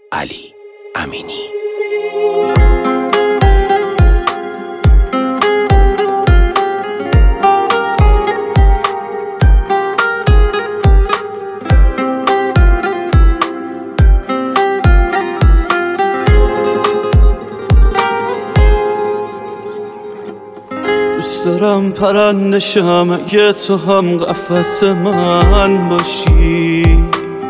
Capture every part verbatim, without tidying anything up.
علی امینی. دوست دارم پرنده شم اگه تو هم قفس من باشی،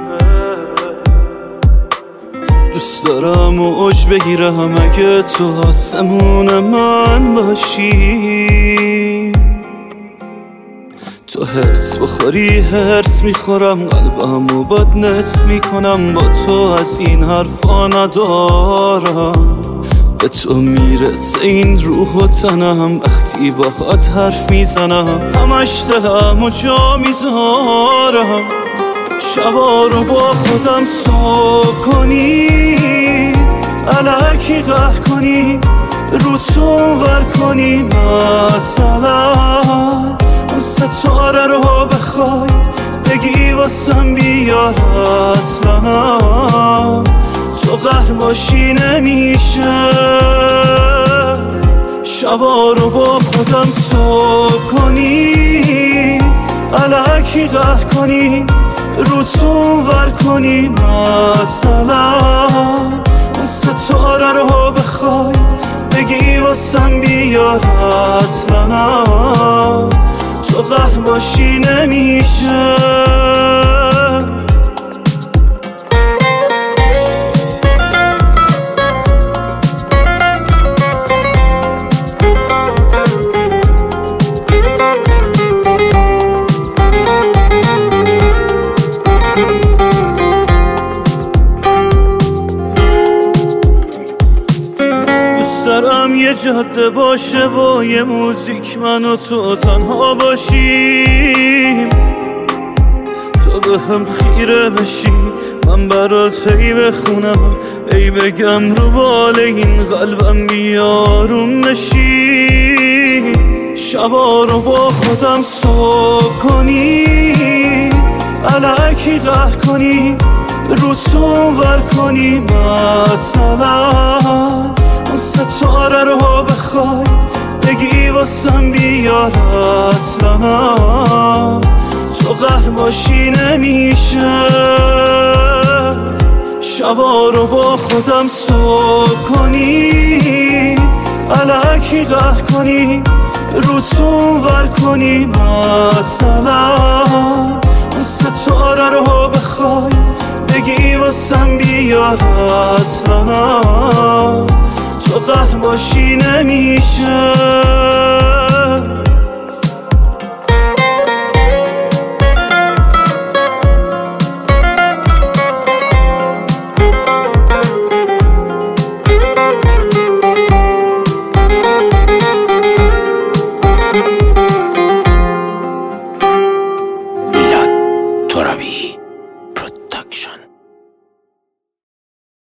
دوست دارم موج بگیرم اگه تو آسمون من باشی. تو هرس بخوری هرس میخورم، قلبمو باد نصف میکنم، با تو از این حرفا ندارم. به تو میرسه این روح و تنم وقتی باهات حرف میزنم، همش دلمو جا میذارم. شبا رو با خودم صبح کنی، الکی قهر کنی، رو تو ور کنی، مثلا اون ستاره رو بخوای بگی واسم بیار. اصلا تو قهر باشی نمیشه. شبا رو با خودم صبح کنی، الکی قهر کنی، رو تو ور کنی، مثلا اون ستاره رو بخوای بگی واسم بیار. اصلا تو قهر باشی نمیشه. دارم یه جاده باشه و یه موزیک من و تو تنها باشیم، تو به هم خیره بشی، من برات ای بخونم، ای بگم رو بال این قلبم بیارون بشی. شبا رو با خودم صبح کنی، الکی قهر کنی، رو تو ور کنی، مثلا اون ستاره رو بخوای بگی واسم بیار. اصلا تو قهر باشی نمیشه. شبا رو با خودم صبح کنی، الکی قهر کنی، رو تو ور کنی، مثلا اون ستاره رو بخوای بگی واسم بیار. اصلا تو قهر باشی نمیشه.